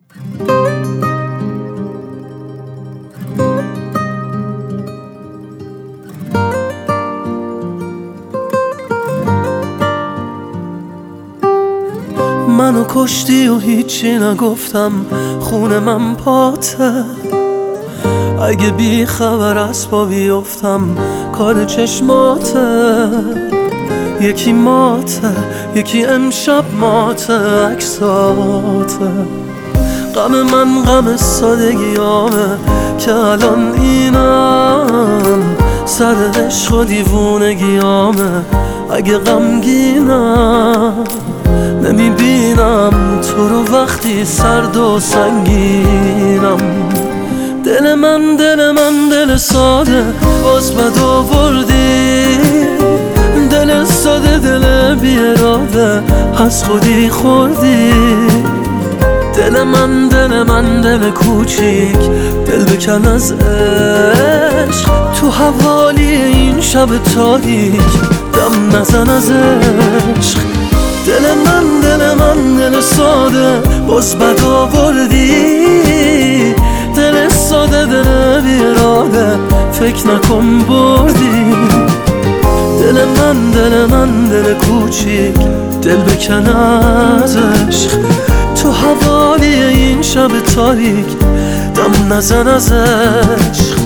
منو کشتی و هیچی نگفتم، خون من پاته. اگه بی خبر از پا بیفتم کار چشماته. یکی ماته، یکی امشب ماته، عکساته. غم من غم سادگیامه که الان اینم، سر عشق و دیوونگیامه. اگه غمگینم نمیبینم تو رو وقتی سرد و سنگینم. دل من دل ساده باز بد آوردی. دل ساده دل بی اراده از خودی خوردی. دل من دل کوچیک دل بکن از عشق. تو حوالی این شب تاریک دم نزن از عشق. دل من دل ساده باز بد آوردی. دل ساده دل بی اراده فکر نکن بردی. دل من دل کوچیک دل بکن از عشق. تو حوالی این شب تاریک دم نزن از عشق.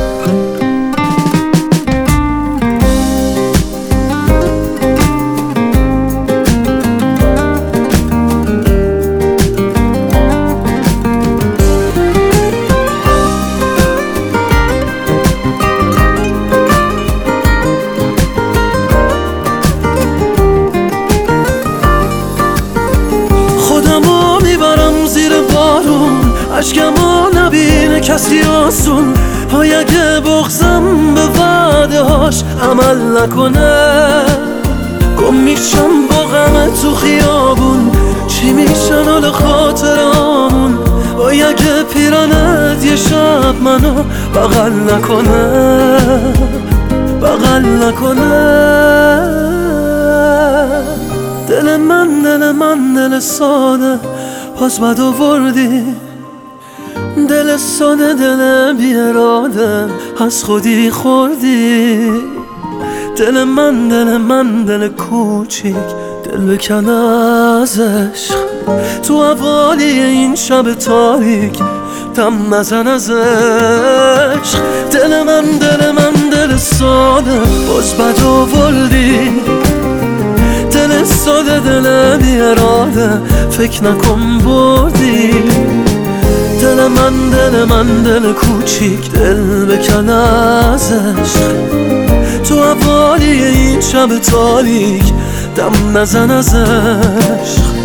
اشکمو نبینه کسی آسون. های اگه بغزم به وعده هاش عمل نکنه، گم میشم با غم تو خیابون. چی میشن حال خاطرامون؟ های اگه پیرانت یه شب منو بغل نکنه. دل من دل ساده باز بد آوردی. دل ساده دل بی اراده از خودی خوردی. دل من دل کوچیک دل بکن از عشق. تو حوالی این شب تاریک دم نزن از عشق. دل من دل ساده باز بد آوردی. دل ساده دل بی اراده فکر نکن بردی. دل من دل کوچیک دل بکن از عشق. تو حوالی این شب تاریک دم نزن از عشق.